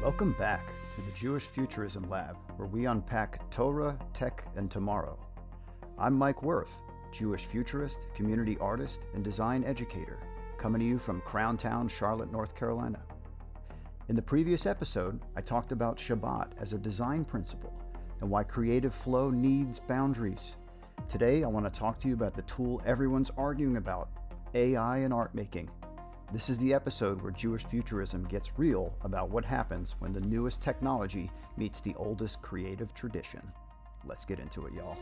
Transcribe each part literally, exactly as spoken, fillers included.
Welcome back to the Jewish Futurism Lab, where we unpack Torah, tech, and tomorrow. I'm Mike Worth, Jewish futurist, community artist, and design educator, coming to you from Crown Town, Charlotte, North Carolina. In the previous episode, I talked about Shabbat as a design principle and why creative flow needs boundaries. Today, I want to talk to you about the tool everyone's arguing about, A I and art making. This is the episode where Jewish futurism gets real about what happens when the newest technology meets the oldest creative tradition. Let's get into it, y'all.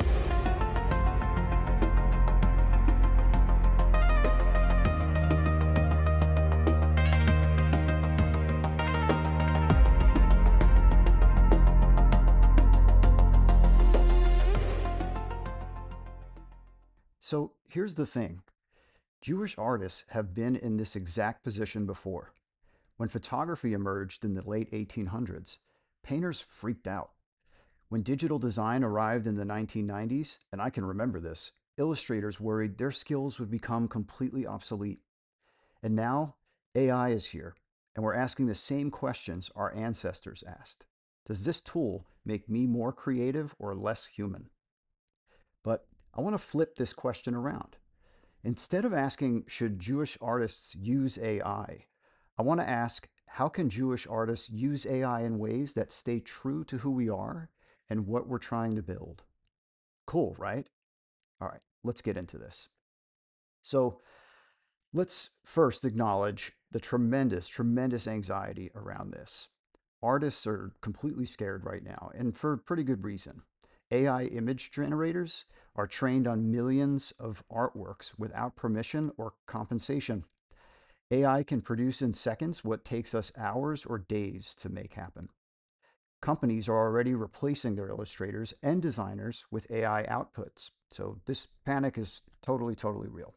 So here's the thing. Jewish artists have been in this exact position before. When photography emerged in the late eighteen hundreds, painters freaked out. When digital design arrived in the nineteen nineties, and I can remember this, illustrators worried their skills would become completely obsolete. And now, A I is here, and we're asking the same questions our ancestors asked. Does this tool make me more creative or less human? But I want to flip this question around. Instead of asking, should Jewish artists use A I, I want to ask, how can Jewish artists use A I in ways that stay true to who we are and what we're trying to build? Cool, right? All right, let's get into this. So let's first acknowledge the tremendous, tremendous anxiety around this. Artists are completely scared right now, and for pretty good reason. A I image generators are trained on millions of artworks without permission or compensation. A I can produce in seconds what takes us hours or days to make happen. Companies are already replacing their illustrators and designers with A I outputs. So this panic is totally, totally real.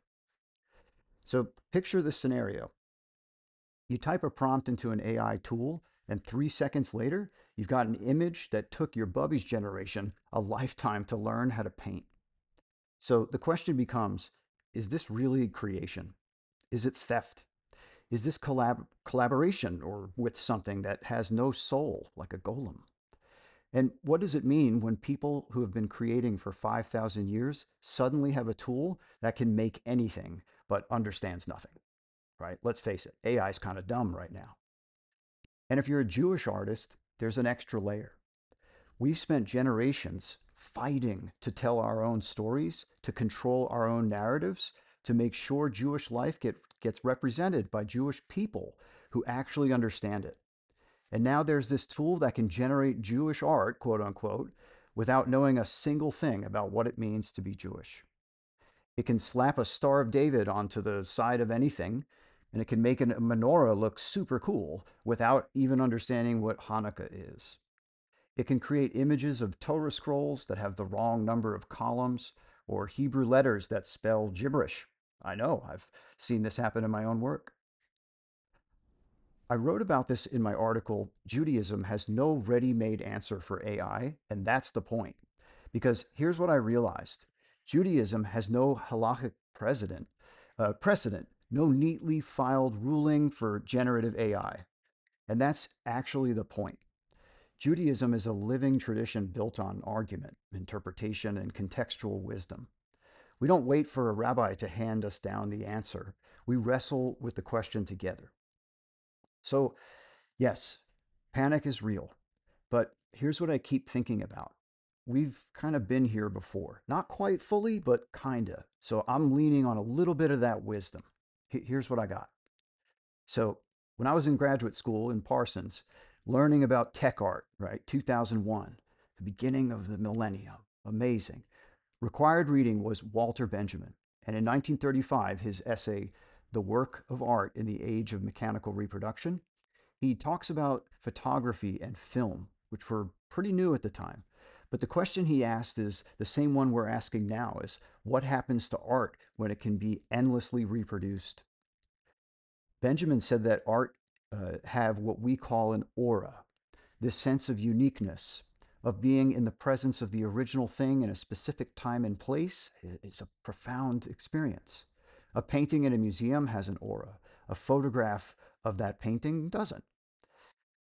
So picture this scenario. You type a prompt into an A I tool, and three seconds later, you've got an image that took your Bubby's generation a lifetime to learn how to paint. So the question becomes, is this really creation? Is it theft? Is this collab- collaboration or with something that has no soul, like a golem? And what does it mean when people who have been creating for five thousand years suddenly have a tool that can make anything but understands nothing, right? Let's face it, A I is kind of dumb right now. And if you're a Jewish artist, there's an extra layer. We've spent generations fighting to tell our own stories, to control our own narratives, to make sure Jewish life get, gets represented by Jewish people who actually understand it. And now there's this tool that can generate Jewish art, quote unquote, without knowing a single thing about what it means to be Jewish. It can slap a Star of David onto the side of anything, and it can make a menorah look super cool without even understanding what Hanukkah is. It can create images of Torah scrolls that have the wrong number of columns or Hebrew letters that spell gibberish. I know, I've seen this happen in my own work. I wrote about this in my article, Judaism has no ready-made answer for A I, and that's the point. Because here's what I realized. Judaism has no halachic precedent, uh, precedent, no neatly filed ruling for generative A I. And that's actually the point. Judaism is a living tradition built on argument, interpretation, and contextual wisdom. We don't wait for a rabbi to hand us down the answer. We wrestle with the question together. So, yes, panic is real. But here's what I keep thinking about. We've kind of been here before. Not quite fully, but kinda. So I'm leaning on a little bit of that wisdom. Here's what I got. So when I was in graduate school in Parsons, learning about tech art, right, two thousand one, the beginning of the millennium, amazing. Required reading was Walter Benjamin. And in nineteen thirty-five, his essay, The Work of Art in the Age of Mechanical Reproduction, he talks about photography and film, which were pretty new at the time. But the question he asked is the same one we're asking now, is what happens to art when it can be endlessly reproduced? Benjamin said that art uh, have what we call an aura, this sense of uniqueness, of being in the presence of the original thing in a specific time and place. It's a profound experience. A painting in a museum has an aura. A photograph of that painting doesn't.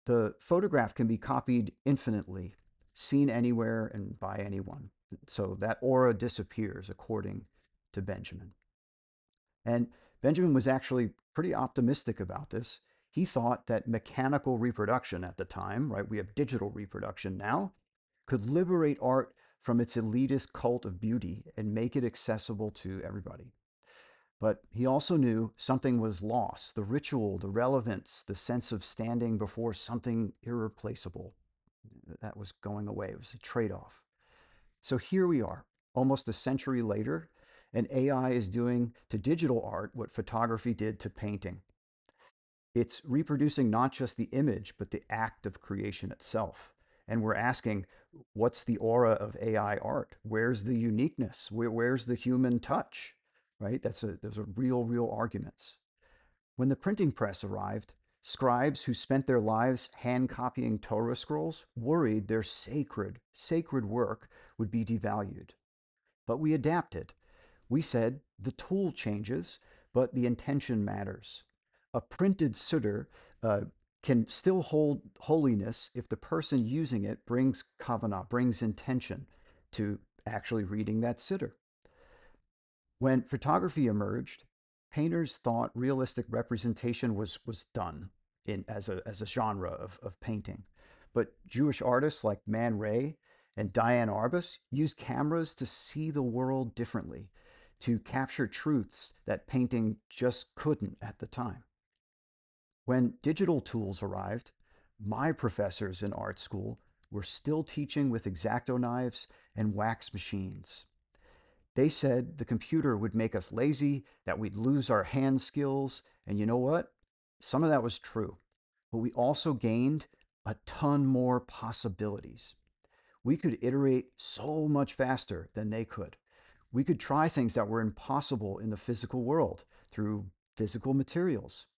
The photograph can be copied infinitely, seen anywhere and by anyone. So that aura disappears, according to Benjamin. And Benjamin was actually pretty optimistic about this. He thought that mechanical reproduction at the time, right, we have digital reproduction now, could liberate art from its elitist cult of beauty and make it accessible to everybody. But he also knew something was lost, the ritual, the relevance, the sense of standing before something irreplaceable. That was going away. It was a trade off. So here we are, almost a century later, and A I is doing to digital art what photography did to painting. It's reproducing not just the image, but the act of creation itself. And we're asking, what's the aura of A I art? Where's the uniqueness? Where, where's the human touch? Right? That's a, those are real, real arguments. When the printing press arrived, scribes who spent their lives hand copying Torah scrolls worried their sacred, sacred work would be devalued. But we adapted. We said the tool changes, but the intention matters. A printed siddur uh, can still hold holiness if the person using it brings kavanah, brings intention to actually reading that siddur. When photography emerged, painters thought realistic representation was, was done in, as, a, as a genre of, of painting. But Jewish artists like Man Ray and Diane Arbus used cameras to see the world differently, to capture truths that painting just couldn't at the time. When digital tools arrived, my professors in art school were still teaching with X-Acto knives and wax machines. They said the computer would make us lazy, that we'd lose our hand skills, and you know what? Some of that was true, but we also gained a ton more possibilities. We could iterate so much faster than they could. We could try things that were impossible in the physical world through physical materials.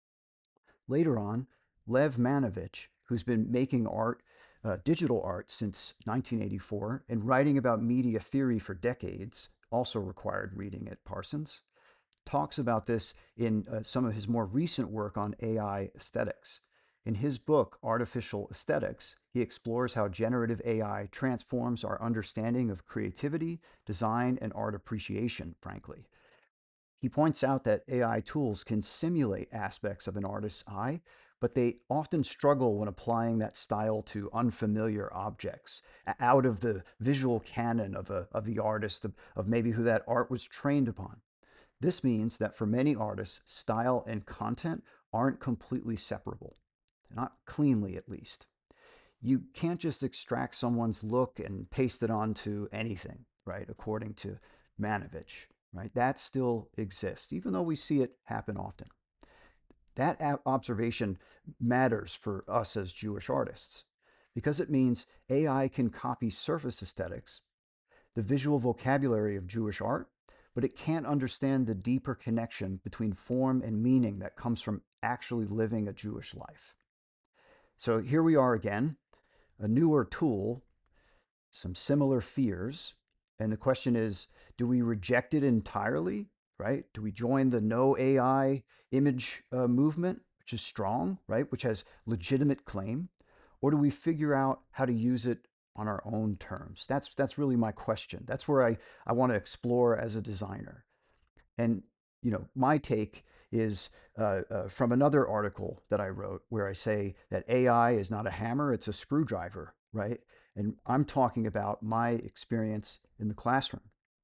Later on, Lev Manovich, who's been making art, uh, digital art since nineteen eighty-four and writing about media theory for decades, also required reading at Parsons, talks about this in uh, some of his more recent work on A I aesthetics. In his book, Artificial Aesthetics, he explores how generative A I transforms our understanding of creativity, design, and art appreciation, frankly. He points out that A I tools can simulate aspects of an artist's eye, but they often struggle when applying that style to unfamiliar objects, out of the visual canon of, a, of the artist, of, of maybe who that art was trained upon. This means that for many artists, style and content aren't completely separable, not cleanly at least. You can't just extract someone's look and paste it onto anything, right? According to Manovich, right? That still exists, even though we see it happen often. That observation matters for us as Jewish artists because it means A I can copy surface aesthetics, the visual vocabulary of Jewish art, but it can't understand the deeper connection between form and meaning that comes from actually living a Jewish life. So here we are again, a newer tool, some similar fears. And the question is, do we reject it entirely, right? Do we join the no A I image uh, movement, which is strong, right? Which has legitimate claim? Or do we figure out how to use it on our own terms? That's, that's really my question. That's where I, I want to explore as a designer. And, you know, my take is uh, uh, from another article that I wrote where I say that A I is not a hammer, it's a screwdriver, right? And I'm talking about my experience in the classroom.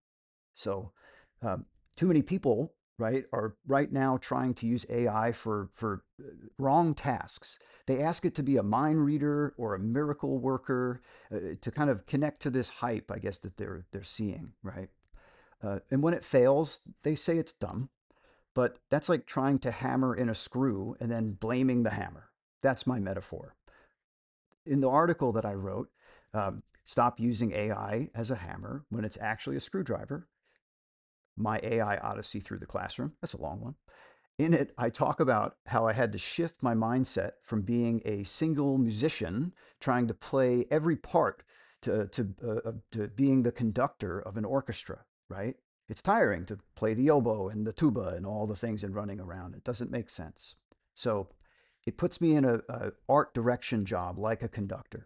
So, um, too many people, right, are right now trying to use A I for, for uh, wrong tasks. They ask it to be a mind reader or a miracle worker uh, to kind of connect to this hype, I guess, that they're, they're seeing, right? Uh, and when it fails, they say it's dumb. But that's like trying to hammer in a screw and then blaming the hammer. That's my metaphor. In the article that I wrote, um, Stop Using A I as a Hammer When It's Actually a Screwdriver, My A I Odyssey Through the Classroom. That's a long one. In it, I talk about how I had to shift my mindset from being a single musician trying to play every part to, to, uh, to being the conductor of an orchestra, right? It's tiring to play the oboe and the tuba and all the things and running around. It doesn't make sense. So It puts me in a, a art direction job like a conductor.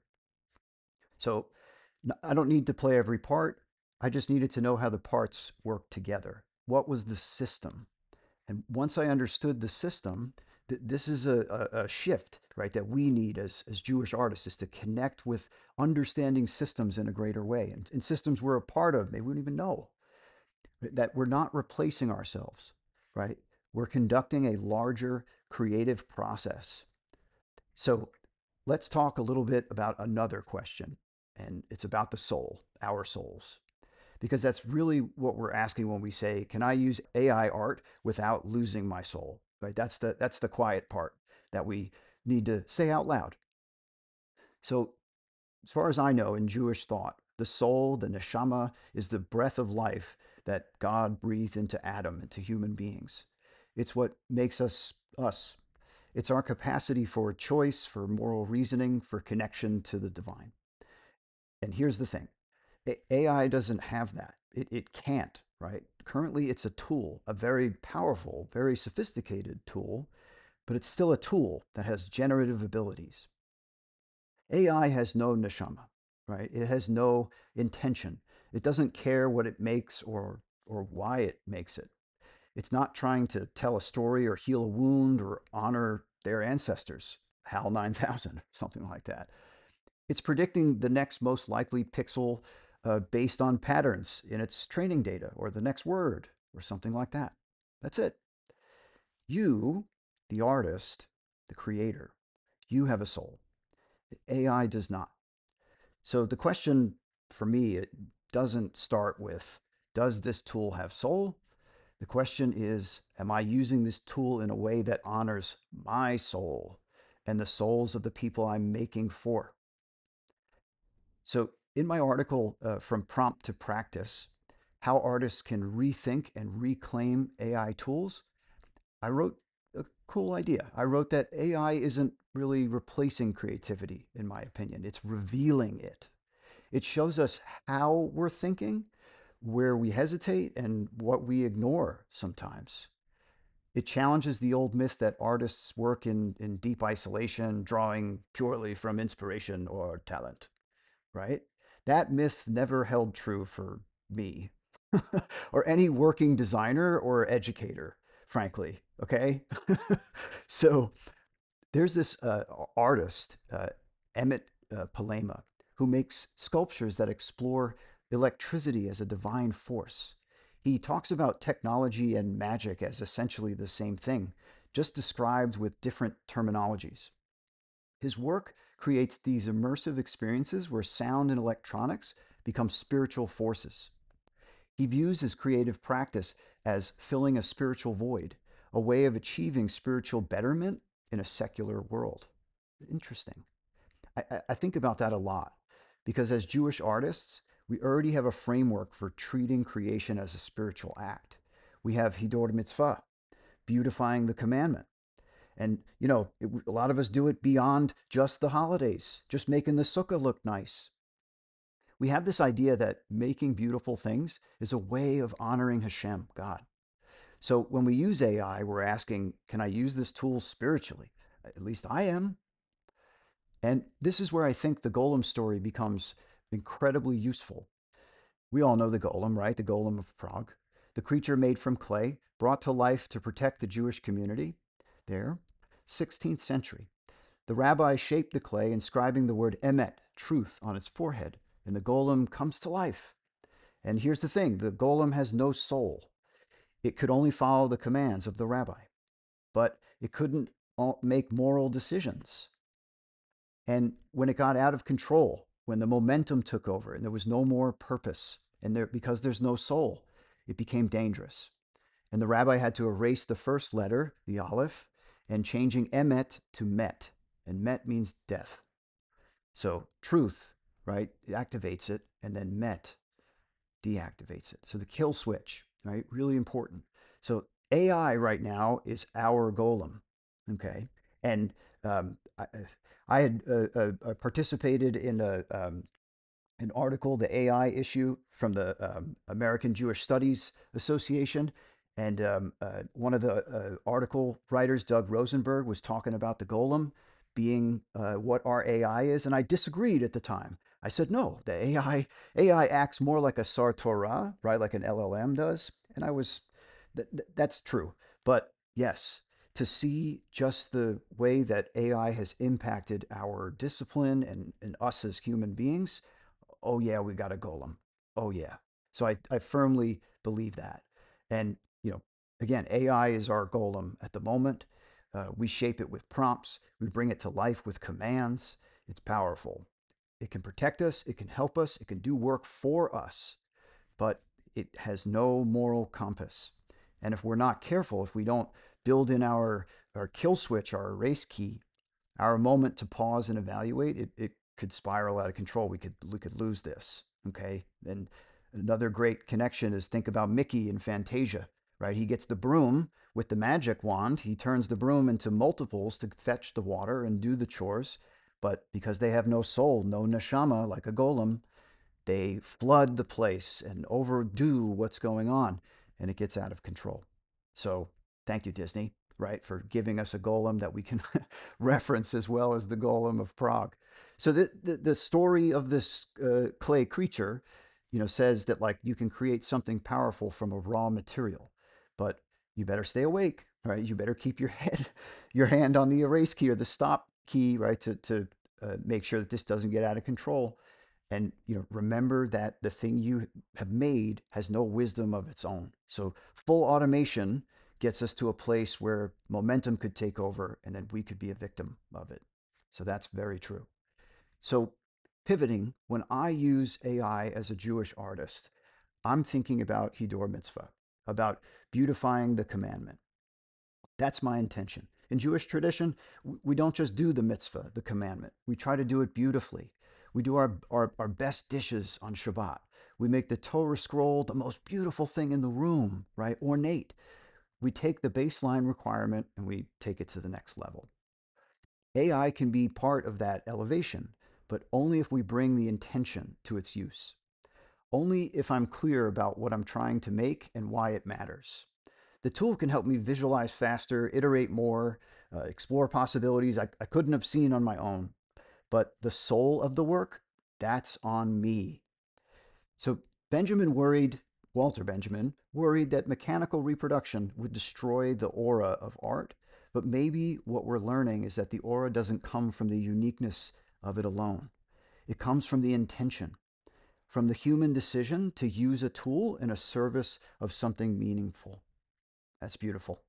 So I don't need to play every part. I just needed to know how the parts work together. What was the system? And once I understood the system, th- this is a, a, a shift, right, that we need as, as Jewish artists is to connect with understanding systems in a greater way. And, and systems we're a part of, maybe we don't even know that we're not replacing ourselves, right? We're conducting a larger creative process. So let's talk a little bit about another question, and it's about the soul, our souls, because that's really what we're asking when we say, "Can I use A I art without losing my soul?" Right? That's the that's the quiet part that we need to say out loud. So, as far as I know, in Jewish thought, the soul, the neshama, is the breath of life that God breathed into Adam, into human beings. It's what makes us us. It's our capacity for choice, for moral reasoning, for connection to the divine. And here's the thing: A I doesn't have that. It, it can't, right? Currently, it's a tool, a very powerful, very sophisticated tool, but it's still a tool that has generative abilities. A I has no neshama, right? It has no intention. It doesn't care what it makes or, or why it makes it. It's not trying to tell a story or heal a wound or honor their ancestors, HAL nine thousand, something like that. It's predicting the next most likely pixel uh, based on patterns in its training data or the next word or something like that. That's it. You, the artist, the creator, you have a soul. A I does not. So the question for me, it doesn't start with, does this tool have soul? The question is, am I using this tool in a way that honors my soul and the souls of the people I'm making for? So, in my article, uh, From Prompt to Practice, How Artists Can Rethink and Reclaim A I Tools, I wrote a cool idea. I wrote that A I isn't really replacing creativity, in my opinion, it's revealing it. It shows us how we're thinking, where we hesitate, and what we ignore sometimes. It challenges the old myth that artists work in, in deep isolation, drawing purely from inspiration or talent, right? That myth never held true for me or any working designer or educator, frankly. Okay. So there's this uh, artist, uh, Emmett uh, Palema, who makes sculptures that explore electricity as a divine force. He talks about technology and magic as essentially the same thing, just described with different terminologies. His work creates these immersive experiences where sound and electronics become spiritual forces. He views his creative practice as filling a spiritual void, a way of achieving spiritual betterment in a secular world. Interesting. I, I think about that a lot because as Jewish artists, we already have a framework for treating creation as a spiritual act. We have Hidor Mitzvah, beautifying the commandment. And, you know, it, a lot of us do it beyond just the holidays, just making the sukkah look nice. We have this idea that making beautiful things is a way of honoring Hashem, God. So when we use A I, we're asking, can I use this tool spiritually? At least I am. And this is where I think the Golem story becomes incredibly useful. We all know the Golem, right? The Golem of Prague, the creature made from clay, brought to life to protect the Jewish community. There, sixteenth century. The rabbi shaped the clay, inscribing the word emet, truth, on its forehead, and the golem comes to life. And here's the thing: the golem has no soul. It could only follow the commands of the rabbi, but it couldn't make moral decisions. And when it got out of control, when the momentum took over and there was no more purpose, and there, because there's no soul, it became dangerous. And the rabbi had to erase the first letter, the aleph, and changing emet to met. And met means death. So truth, right, it activates it, and then met deactivates it. So the kill switch, right, really important. So A I right now is our golem, okay? And um, I, I had uh, uh, participated in a, um, an article, the A I issue from the um, American Jewish Studies Association, And um, uh, one of the uh, article writers, Doug Rosenberg, was talking about the golem being uh, what our A I is, and I disagreed at the time. I said, no, the A I A I acts more like a Sartora, right, like an L L M does, and I was th- th- that's true. But yes, to see just the way that A I has impacted our discipline and, and us as human beings, oh yeah, we got a golem. Oh yeah. So I, I firmly believe that. And, you know, again, A I is our golem at the moment. Uh, we shape it with prompts, we bring it to life with commands. It's powerful. It can protect us, it can help us, it can do work for us, but it has no moral compass. And if we're not careful, if we don't build in our, our kill switch, our erase key, our moment to pause and evaluate, it, it could spiral out of control. We could we could lose this. Okay. And another great connection is think about Mickey in Fantasia, right? He gets the broom with the magic wand. He turns the broom into multiples to fetch the water and do the chores. But because they have no soul, no neshama, like a golem, they flood the place and overdo what's going on, and it gets out of control. So thank you, Disney, right, for giving us a golem that we can reference as well as the golem of Prague. So the, the, the story of this uh, clay creature, you know, says that like you can create something powerful from a raw material, but you better stay awake, right? You better keep your head, your hand on the erase key or the stop key, right, to to uh, make sure that this doesn't get out of control. And you know, remember that the thing you have made has no wisdom of its own. So full automation gets us to a place where momentum could take over and then we could be a victim of it. So that's very true. So pivoting, when I use A I as a Jewish artist, I'm thinking about Hiddur Mitzvah, about beautifying the commandment. That's my intention. In Jewish tradition, we don't just do the mitzvah, the commandment. We try to do it beautifully. We do our, our, our best dishes on Shabbat. We make the Torah scroll the most beautiful thing in the room, right? Ornate. We take the baseline requirement and we take it to the next level. A I can be part of that elevation, but only if we bring the intention to its use. Only if I'm clear about what I'm trying to make and why it matters. The tool can help me visualize faster, iterate more, uh, explore possibilities I, I couldn't have seen on my own. But the soul of the work, that's on me. So Benjamin worried, Walter Benjamin worried that mechanical reproduction would destroy the aura of art. But maybe what we're learning is that the aura doesn't come from the uniqueness of it alone. It comes from the intention, from the human decision to use a tool in a service of something meaningful. That's beautiful.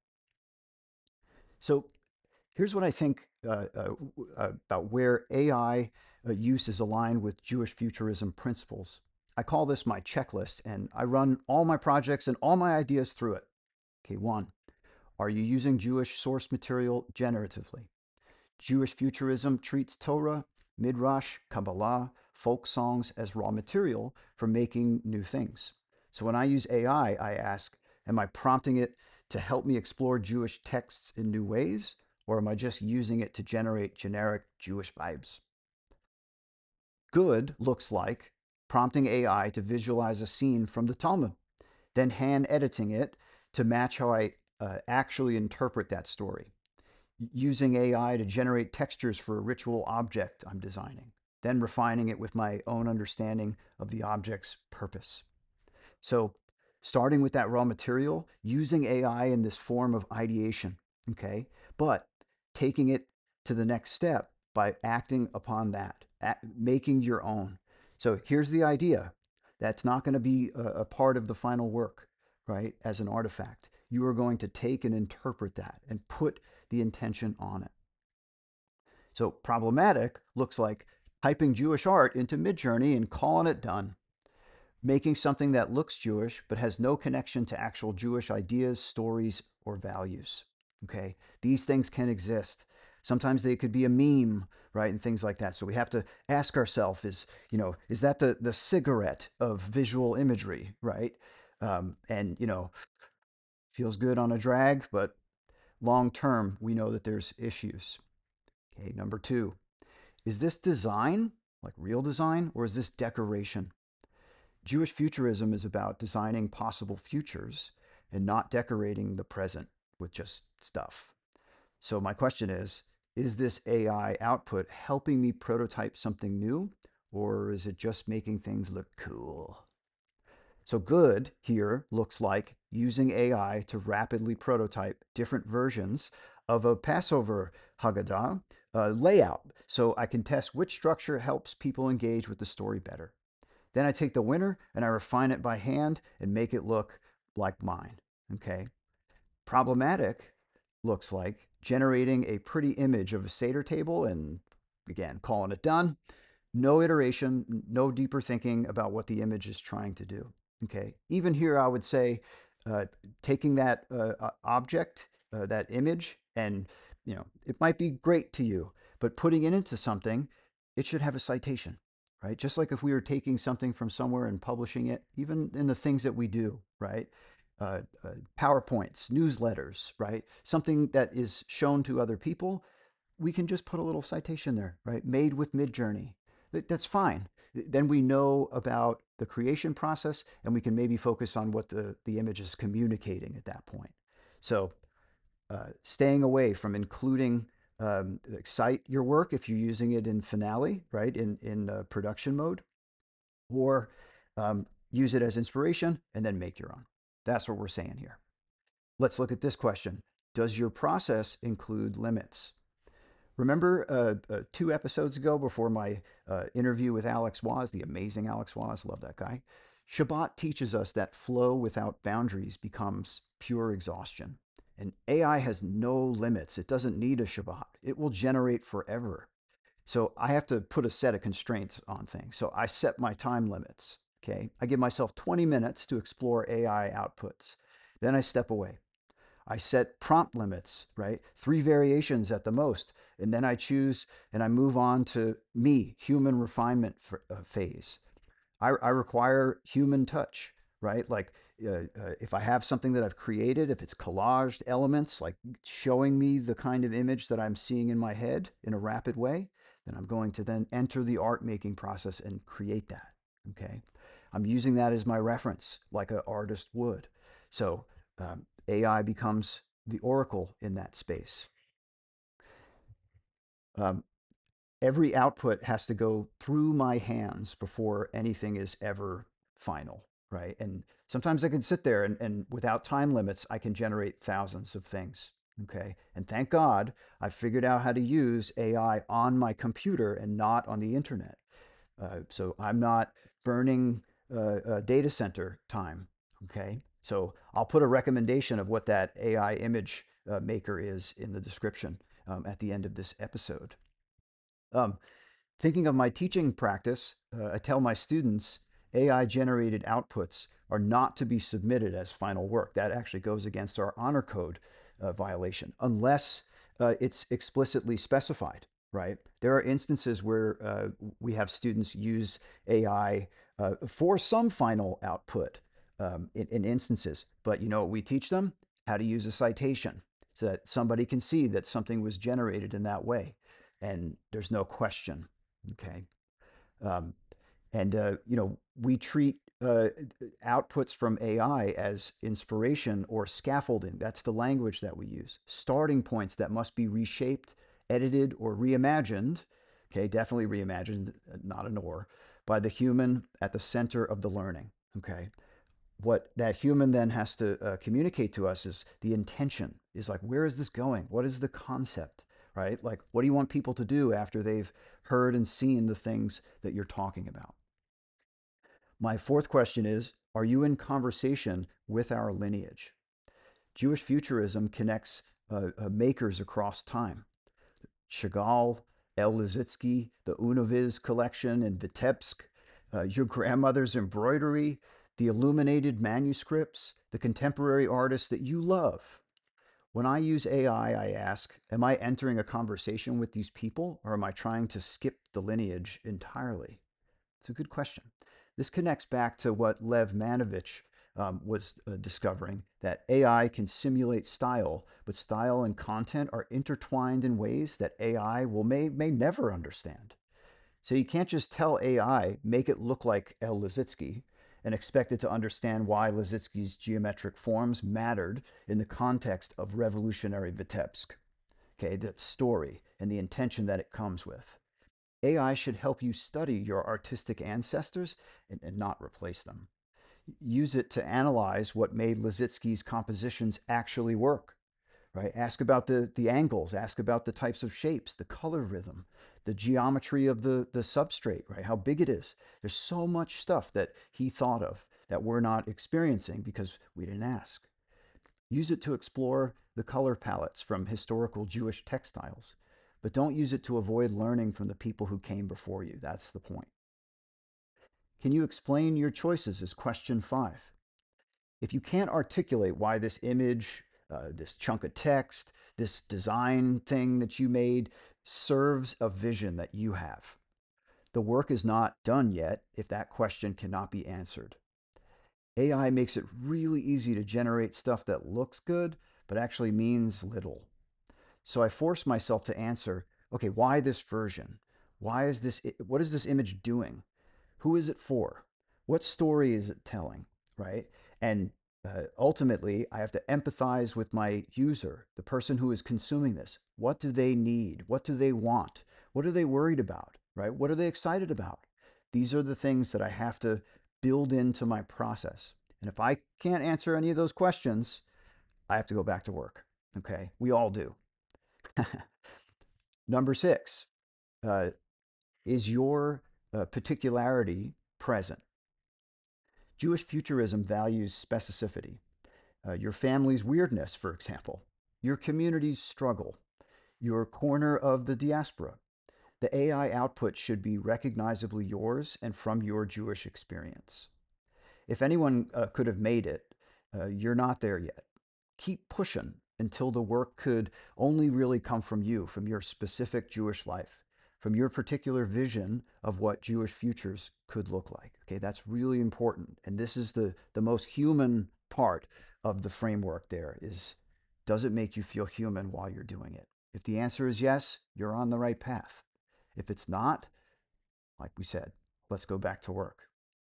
So here's what I think uh, uh, uh, about where A I uh, use is aligned with Jewish futurism principles. I call this my checklist, and I run all my projects and all my ideas through it. Okay, one, are you using Jewish source material generatively? Jewish futurism treats Torah, Midrash, Kabbalah, folk songs as raw material for making new things. So when I use A I, I I ask, am I prompting it to help me explore Jewish texts in new ways? Or am I just using it to generate generic Jewish vibes? Good looks like prompting A I to visualize a scene from the Talmud, then hand editing it to match how I uh, actually interpret that story, using A I to generate textures for a ritual object I'm designing, then refining it with my own understanding of the object's purpose. So, starting with that raw material, using A I in this form of ideation, okay, but taking it to the next step by acting upon that, act, making your own. So, here's the idea that's not going to be a, a part of the final work, right, as an artifact. You are going to take and interpret that and put the intention on it. So, problematic looks like typing Jewish art into Midjourney and calling it done, making something that looks Jewish but has no connection to actual Jewish ideas, stories, or values. Okay, these things can exist. Sometimes they could be a meme, right, and things like that. So we have to ask ourselves: is you know, is that the the cigarette of visual imagery, right? Um, and you know, feels good on a drag, but long term, we know that there's issues. Okay, number two, is this design, like real design, or is this decoration? Jewish futurism is about designing possible futures, and not decorating the present with just stuff. So my question is, is this A I output helping me prototype something new, or is it just making things look cool? So good here looks like using A I to rapidly prototype different versions of a Passover Haggadah uh, layout so I can test which structure helps people engage with the story better. Then I take the winner and I refine it by hand and make it look like mine. Okay. Problematic looks like generating a pretty image of a Seder table and again, calling it done. No iteration, no deeper thinking about what the image is trying to do. Okay. Even here, I would say uh, taking that uh, object, uh, that image, and you know, it might be great to you, but putting it into something, it should have a citation, right? Just like if we were taking something from somewhere and publishing it, even in the things that we do, right? Uh, uh, PowerPoints, newsletters, right? Something that is shown to other people, we can just put a little citation there, right? Made with Midjourney. That's fine. Then we know about the creation process and we can maybe focus on what the, the image is communicating at that point. So uh, staying away from including um, cite your work if you're using it in Finale, right, in, in uh, production mode, or um, use it as inspiration and then make your own. That's what we're saying here. Let's look at this question. Does your process include limits? Remember uh, uh, two episodes ago before my uh, interview with Alex Waz, the amazing Alex Waz, love that guy. Shabbat teaches us that flow without boundaries becomes pure exhaustion. And A I has no limits. It doesn't need a Shabbat. It will generate forever. So I have to put a set of constraints on things. So I set my time limits. Okay. I give myself twenty minutes to explore A I outputs. Then I step away. I set prompt limits, right? Three variations at the most. And then I choose and I move on to me, human refinement uh, phase. I, I require human touch, right? Like uh, uh, if I have something that I've created, if it's collaged elements, like showing me the kind of image that I'm seeing in my head in a rapid way, then I'm going to then enter the art making process and create that. Okay. I'm using that as my reference, like an artist would. So um, A I becomes the oracle in that space. Um, every output has to go through my hands before anything is ever final, right? And sometimes I can sit there and, and without time limits, I can generate thousands of things. Okay. And thank God I figured out how to use A I on my computer and not on the internet. Uh, so I'm not burning uh, uh, data center time. Okay. So I'll put a recommendation of what that A I image uh, maker is in the description um, at the end of this episode. Um, thinking of my teaching practice, uh, I tell my students A I generated outputs are not to be submitted as final work. That actually goes against our honor code uh, violation unless uh, it's explicitly specified, right? There are instances where uh, we have students use A I uh, for some final output um, in, in instances, but you know what we teach them? How to use a citation so that somebody can see that something was generated in that way and there's no question. Okay. Um, and, uh, you know, we treat uh, outputs from A I as inspiration or scaffolding. That's the language that we use. Starting points that must be reshaped, edited, or reimagined. Okay, definitely reimagined, not an or, by the human at the center of the learning. Okay. What that human then has to uh, communicate to us is the intention, is like, where is this going? What is the concept? Right? Like, what do you want people to do after they've heard and seen the things that you're talking about? My fourth question is, are you in conversation with our lineage? Jewish futurism connects uh, uh, makers across time. Chagall, El Lissitzky, the Unoviz collection in Vitebsk, uh, your grandmother's embroidery, the illuminated manuscripts, the contemporary artists that you love. When I use A I, I I ask, am I entering a conversation with these people or am I trying to skip the lineage entirely? It's a good question. This connects back to what Lev Manovich um, was uh, discovering, that A I can simulate style, but style and content are intertwined in ways that A I will may, may never understand. So you can't just tell A I, make it look like El Lissitzky, and expected to understand why Lissitzky's geometric forms mattered in the context of revolutionary Vitebsk. Okay, that story and the intention that it comes with. A I should help you study your artistic ancestors and, and not replace them. Use it to analyze what made Lissitzky's compositions actually work, right? Ask about the, the angles, ask about the types of shapes, the color rhythm, the geometry of the, the substrate, right? How big it is. There's so much stuff that he thought of that we're not experiencing because we didn't ask. Use it to explore the color palettes from historical Jewish textiles, but don't use it to avoid learning from the people who came before you. That's the point. Can you explain your choices is question five. If you can't articulate why this image, uh, this chunk of text, this design thing that you made serves a vision that you have, the work is not done yet if that question cannot be answered. A I makes it really easy to generate stuff that looks good, but actually means little. So I force myself to answer, okay, why this version? Why is this, what is this image doing? Who is it for? What story is it telling, right? And uh, ultimately, I have to empathize with my user, the person who is consuming this. What do they need? What do they want? What are they worried about, right? What are they excited about? These are the things that I have to build into my process. And if I can't answer any of those questions, I have to go back to work. Okay, we all do. Number six, uh, is your uh, particularity present? Jewish futurism values specificity. Uh, your family's weirdness, for example, your community's struggle, your corner of the diaspora. The A I output should be recognizably yours and from your Jewish experience. If anyone uh, could have made it, uh, you're not there yet. Keep pushing until the work could only really come from you, from your specific Jewish life, from your particular vision of what Jewish futures could look like. Okay, that's really important. And this is the, the most human part of the framework there is, does it make you feel human while you're doing it? If the answer is yes, you're on the right path. If it's not, like we said, let's go back to work.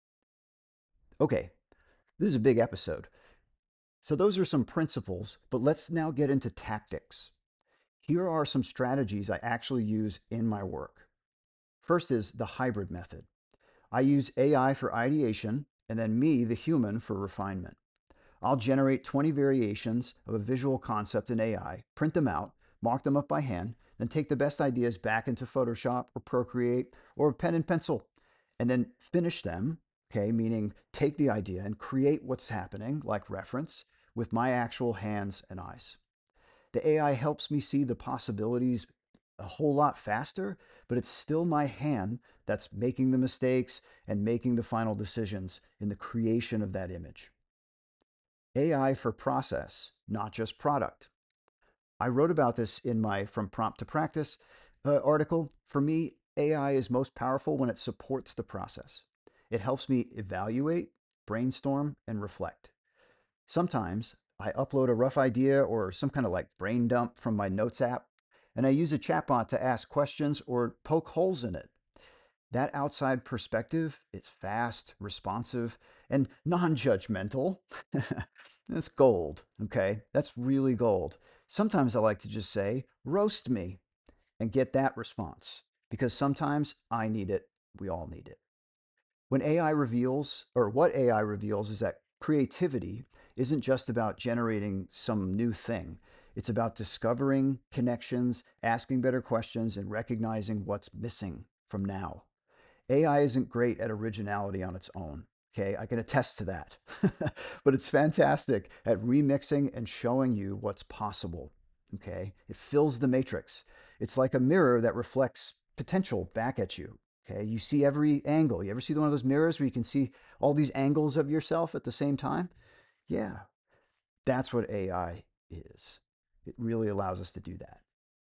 Okay, this is a big episode. So those are some principles, but let's now get into tactics. Here are some strategies I actually use in my work. First is the hybrid method. I use A I for ideation and then me, the human, for refinement. I'll generate twenty variations of a visual concept in A I, print them out, mark them up by hand, then take the best ideas back into Photoshop or Procreate or pen and pencil, and then finish them, okay, meaning take the idea and create what's happening, like reference, with my actual hands and eyes. The A I helps me see the possibilities a whole lot faster, but it's still my hand that's making the mistakes and making the final decisions in the creation of that image. A I for process, not just product. I wrote about this in my From Prompt to Practice uh, article. For me, A I is most powerful when it supports the process. It helps me evaluate, brainstorm, and reflect. Sometimes I upload a rough idea or some kind of like brain dump from my notes app, and I use a chatbot to ask questions or poke holes in it. That outside perspective, it's fast, responsive, and non-judgmental. That's gold, okay? That's really gold. Sometimes I like to just say, roast me, and get that response, because sometimes I need it, we all need it. When A I reveals, or what A I reveals is that creativity isn't just about generating some new thing. It's about discovering connections, asking better questions, and recognizing what's missing from now. A I isn't great at originality on its own. Okay, I can attest to that. But it's fantastic at remixing and showing you what's possible. Okay, it fills the matrix. It's like a mirror that reflects potential back at you. Okay, you see every angle. You ever see one of those mirrors where you can see all these angles of yourself at the same time? Yeah, that's what A I is. It really allows us to do that.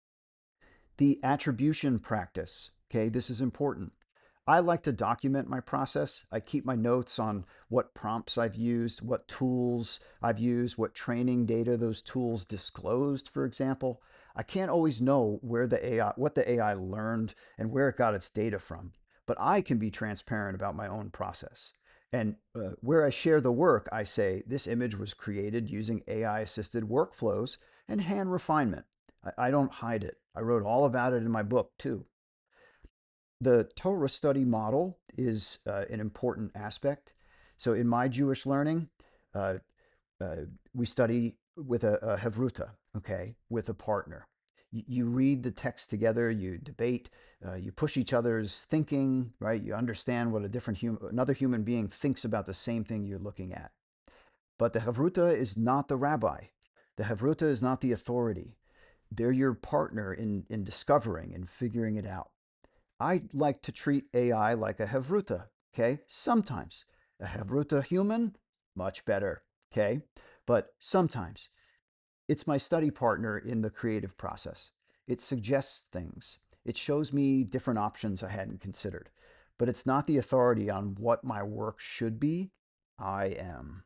The attribution practice. Okay, this is important. I like to document my process. I keep my notes on what prompts I've used, what tools I've used, what training data those tools disclosed, for example. I can't always know where the A I, what the A I learned and where it got its data from, but I can be transparent about my own process. And uh, where I share the work, I say this image was created using A I assisted workflows and hand refinement. I, I don't hide it. I wrote all about it in my book too. The Torah study model is uh, an important aspect. So in my Jewish learning, uh, uh, we study with a, a Hevruta, okay, with a partner. You, you read the text together, you debate, uh, you push each other's thinking, right? You understand what a different human, another human being thinks about the same thing you're looking at. But the Havruta is not the rabbi. The Havruta is not the authority. They're your partner in, in discovering and figuring it out. I like to treat A I like a Havruta, okay? Sometimes. A Havruta human, much better, okay? But sometimes it's my study partner in the creative process. It suggests things. It shows me different options I hadn't considered. But it's not the authority on what my work should be. I am.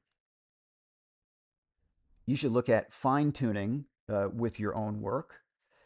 You should look at fine tuning uh, with your own work.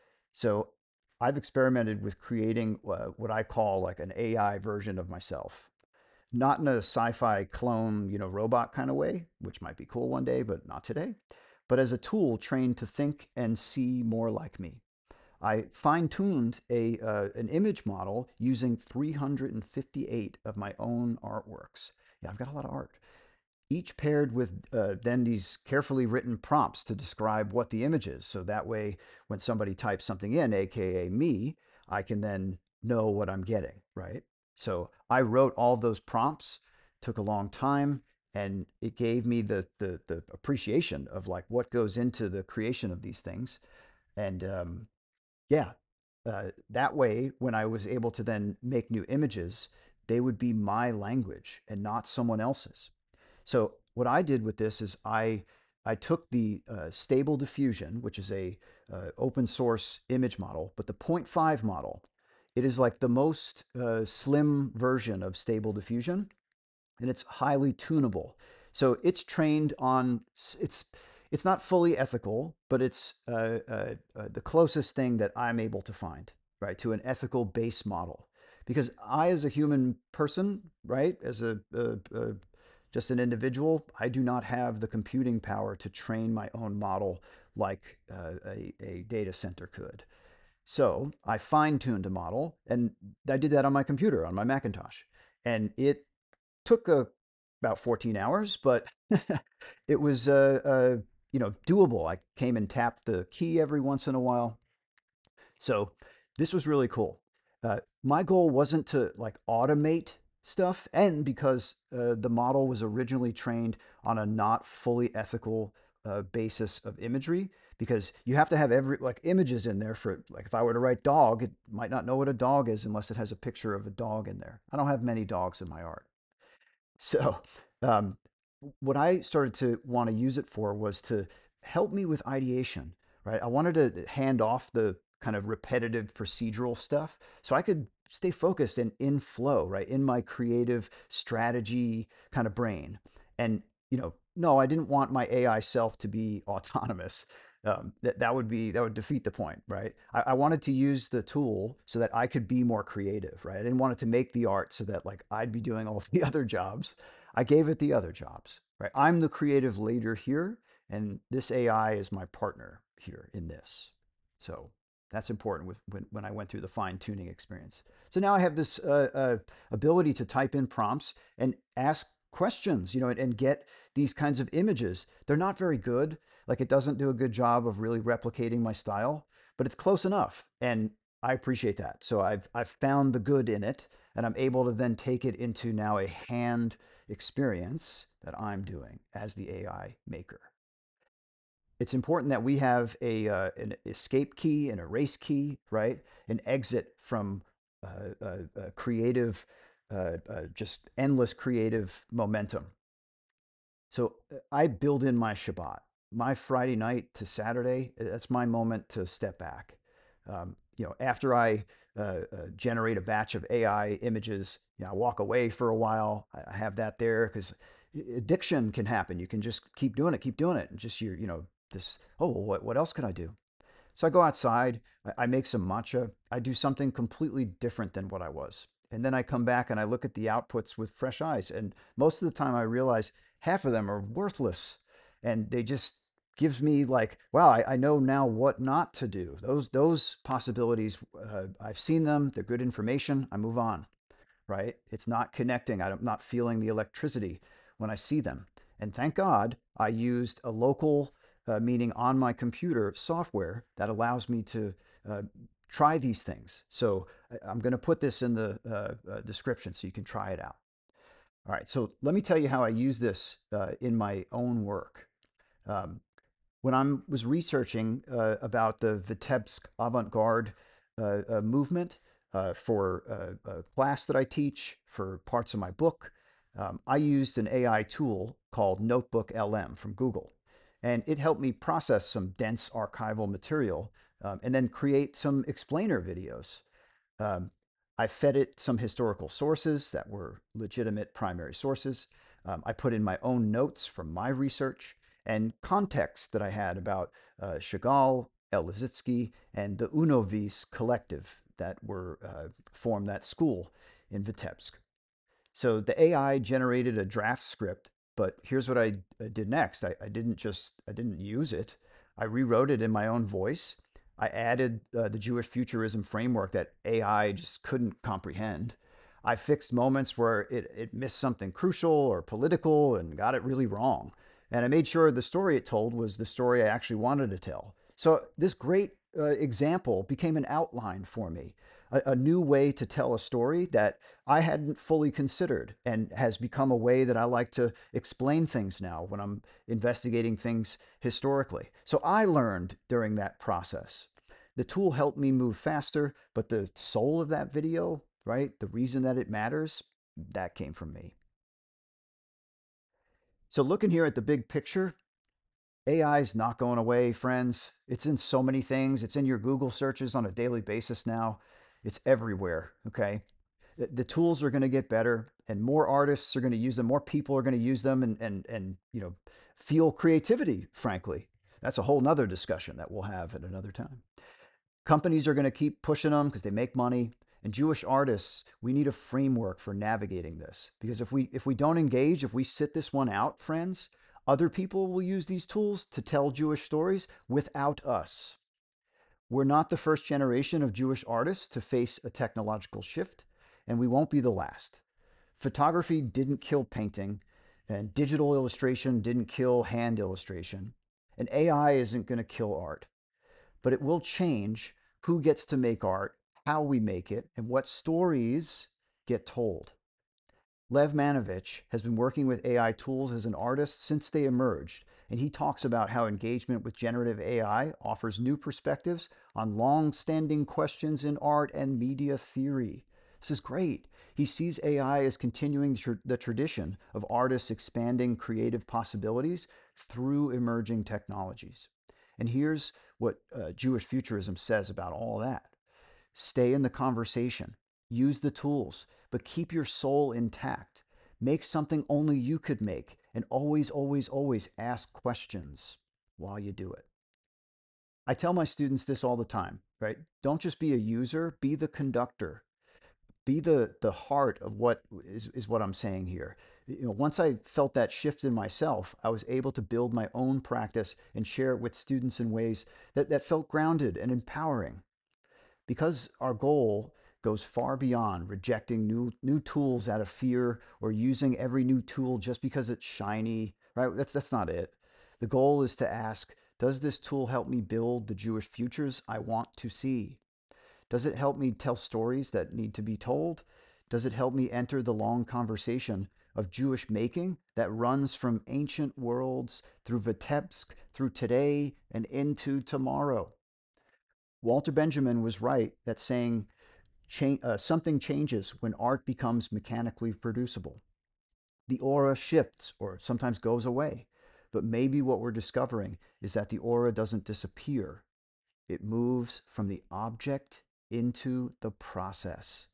So I've experimented with creating uh, what I call like an A I version of myself. Not in a sci-fi clone, you know, robot kind of way, which might be cool one day, but not today, but as a tool trained to think and see more like me. I fine-tuned a uh, an image model using three hundred fifty-eight of my own artworks. Yeah, I've got a lot of art, each paired with uh, then these carefully written prompts to describe what the image is. So that way, when somebody types something in, A K A me, I can then know what I'm getting, right? So I wrote all of those prompts, took a long time, and it gave me the, the, the appreciation of like what goes into the creation of these things. And um, yeah, uh, that way, when I was able to then make new images, they would be my language and not someone else's. So what I did with this is I I took the uh, Stable Diffusion, which is a uh, open source image model, but the point five model, it is like the most uh, slim version of Stable Diffusion, and it's highly tunable. So it's trained on it's it's not fully ethical, but it's uh, uh, uh, the closest thing that I'm able to find, right, to an ethical base model. Because I, as a human person, right, as a, a, a just an individual, I do not have the computing power to train my own model like uh, a, a data center could. So I fine tuned a model, and I did that on my computer, on my Macintosh. And it took a, about fourteen hours, but it was uh, uh, you know doable. I came and tapped the key every once in a while, so this was really cool. Uh, my goal wasn't to like automate stuff, and because uh, the model was originally trained on a not fully ethical uh, basis of imagery, because you have to have every like images in there for like if I were to write dog, it might not know what a dog is unless it has a picture of a dog in there. I don't have many dogs in my art. So, um, what I started to want to use it for was to help me with ideation, right? I wanted to hand off the kind of repetitive procedural stuff so I could stay focused and in flow, right? In my creative strategy kind of brain. And, you know, no, I didn't want my A I self to be autonomous. Um, that, that would be that would defeat the point, right? I, I wanted to use the tool so that I could be more creative, right? I didn't want it to make the art so that like I'd be doing all the other jobs. I gave it the other jobs, right? I'm the creative leader here, and this A I is my partner here in this. So that's important with when, when I went through the fine tuning experience. So now I have this uh, uh, ability to type in prompts and ask questions, you know, and, and get these kinds of images. They're not very good. Like it doesn't do a good job of really replicating my style, but it's close enough. And I appreciate that. So I've I've found the good in it, and I'm able to then take it into now a hand experience that I'm doing as the A I maker. It's important that we have a uh, an escape key, an erase key, right? An exit from uh, uh, uh, creative, uh, uh, just endless creative momentum. So uh, I build in my Shabbat, my Friday night to Saturday. uh, That's my moment to step back. Um, you know, after I uh, uh, generate a batch of A I images, you know, I walk away for a while. I have that there because addiction can happen. You can just keep doing it, keep doing it, and just you you know this. Oh, what what else can I do? So I go outside. I, I make some matcha. I do something completely different than what I was. And then I come back and I look at the outputs with fresh eyes. And most of the time I realize half of them are worthless. And they just gives me like, wow, I, I know now what not to do. Those those possibilities, uh, I've seen them. They're good information. I move on, right? It's not connecting. I'm not feeling the electricity when I see them. And thank God I used a local, uh, meaning on my computer, software that allows me to uh, try these things. So I- am going to put this in the uh, uh, description so you can try it out. All right, so let me tell you how I use this uh, in my own work. Um, when I was researching uh, about the Vitebsk avant-garde uh, uh, movement uh, for uh, a class that I teach, for parts of my book, um, I used an A I tool called Notebook L M from Google. And it helped me process some dense archival material um, and then create some explainer videos. Um, I fed it some historical sources that were legitimate primary sources. Um, I put in my own notes from my research and context that I had about uh, Chagall, El Lissitzky, and the Unovis collective that were uh, formed that school in Vitebsk. So the A I generated a draft script, but here's what I uh, did next. I, I didn't just, I didn't use it. I rewrote it in my own voice. I added uh, the Jewish futurism framework that A I just couldn't comprehend. I fixed moments where it, it missed something crucial or political and got it really wrong. And I made sure the story it told was the story I actually wanted to tell. So this great uh, example became an outline for me, a, a new way to tell a story that I hadn't fully considered and has become a way that I like to explain things now when I'm investigating things historically. So I learned during that process. The tool helped me move faster, but the soul of that video, right, the reason that it matters, that came from me. So looking here at the big picture, A I is not going away, friends. It's in so many things. It's in your Google searches on a daily basis now. It's everywhere, okay? The, the tools are going to get better and more artists are going to use them. More people are going to use them and, and, and, you know, feel creativity, frankly. That's a whole nother discussion that we'll have at another time. Companies are going to keep pushing them because they make money. And Jewish artists, we need a framework for navigating this. Because if we if we don't engage, if we sit this one out, friends, other people will use these tools to tell Jewish stories without us. We're not the first generation of Jewish artists to face a technological shift, and we won't be the last. Photography didn't kill painting, and digital illustration didn't kill hand illustration, and A I isn't going to kill art. But it will change who gets to make art, how we make it, and what stories get told. Lev Manovich has been working with A I tools as an artist since they emerged, and he talks about how engagement with generative A I offers new perspectives on long-standing questions in art and media theory. This is great. He sees A I as continuing the tradition of artists expanding creative possibilities through emerging technologies. And here's what uh, Jewish futurism says about all that. Stay in the conversation, use the tools, but keep your soul intact. Make something only you could make, and always, always, always ask questions while you do it. I tell my students this all the time, right? Don't just be a user, be the conductor. Be the the heart of what is, is what I'm saying here. You know, once I felt that shift in myself, I was able to build my own practice and share it with students in ways that, that felt grounded and empowering. Because our goal goes far beyond rejecting new new tools out of fear or using every new tool just because it's shiny, right? That's that's not it. The goal is to ask, does this tool help me build the Jewish futures I want to see? Does it help me tell stories that need to be told? Does it help me enter the long conversation of Jewish making that runs from ancient worlds through Vitebsk, through today, and into tomorrow? Walter Benjamin was right that saying cha- uh, something changes when art becomes mechanically producible. The aura shifts or sometimes goes away. But maybe what we're discovering is that the aura doesn't disappear, it moves from the object into the process.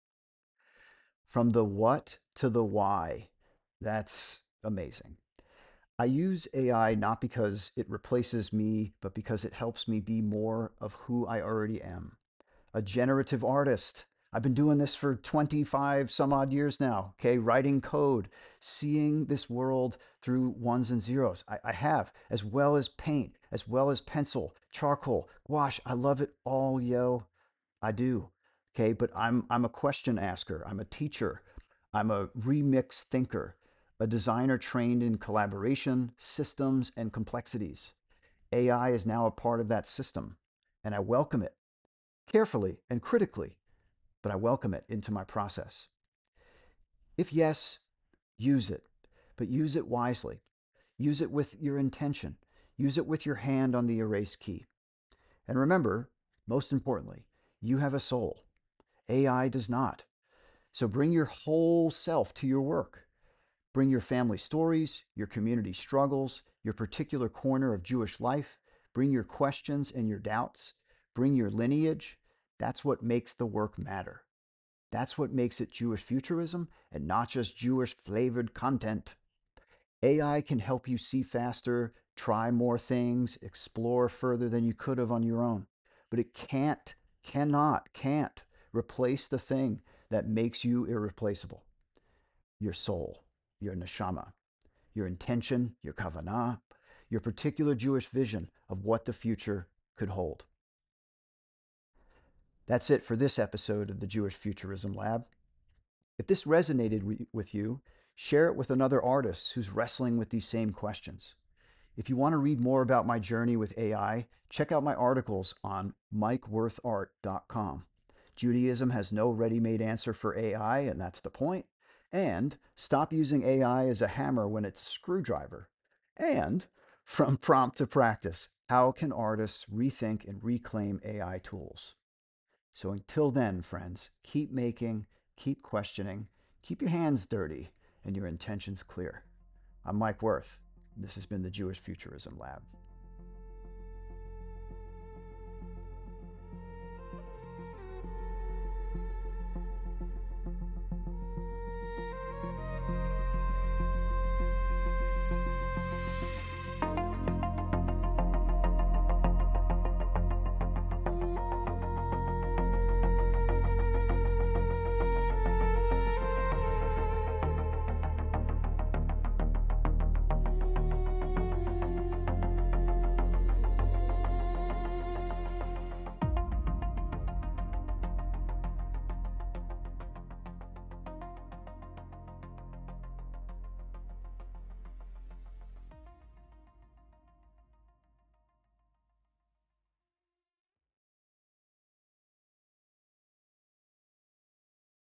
From the what to the why. That's amazing. I use A I not because it replaces me, but because it helps me be more of who I already am. A generative artist. I've been doing this for twenty-five some odd years now, okay? Writing code, seeing this world through ones and zeros. I, I have, as well as paint, as well as pencil, charcoal, gouache. I love it all, yo. I do. Okay, but I'm I'm a question asker. I'm a teacher. I'm a remix thinker, a designer trained in collaboration, systems, and complexities. A I is now a part of that system, and I welcome it carefully and critically, but I welcome it into my process. If yes, use it, but use it wisely. Use it with your intention. Use it with your hand on the erase key. And remember, most importantly, you have a soul. A I does not. So bring your whole self to your work. Bring your family stories, your community struggles, your particular corner of Jewish life. Bring your questions and your doubts. Bring your lineage. That's what makes the work matter. That's what makes it Jewish futurism and not just Jewish flavored content. A I can help you see faster, try more things, explore further than you could have on your own. But it can't, cannot, can't replace the thing that makes you irreplaceable: your soul, your neshama, your intention, your kavanah, your particular Jewish vision of what the future could hold. That's it for this episode of the Jewish Futurism Lab. If this resonated with you, share it with another artist who's wrestling with these same questions. If you want to read more about my journey with A I, check out my articles on mike worth art dot com. Judaism has no ready-made answer for A I, and that's the point. And stop using A I as a hammer when it's a screwdriver. And from prompt to practice, how can artists rethink and reclaim A I tools? So until then, friends, keep making, keep questioning, keep your hands dirty, and your intentions clear. I'm Mike Worth. This has been the Jewish Futurism Lab.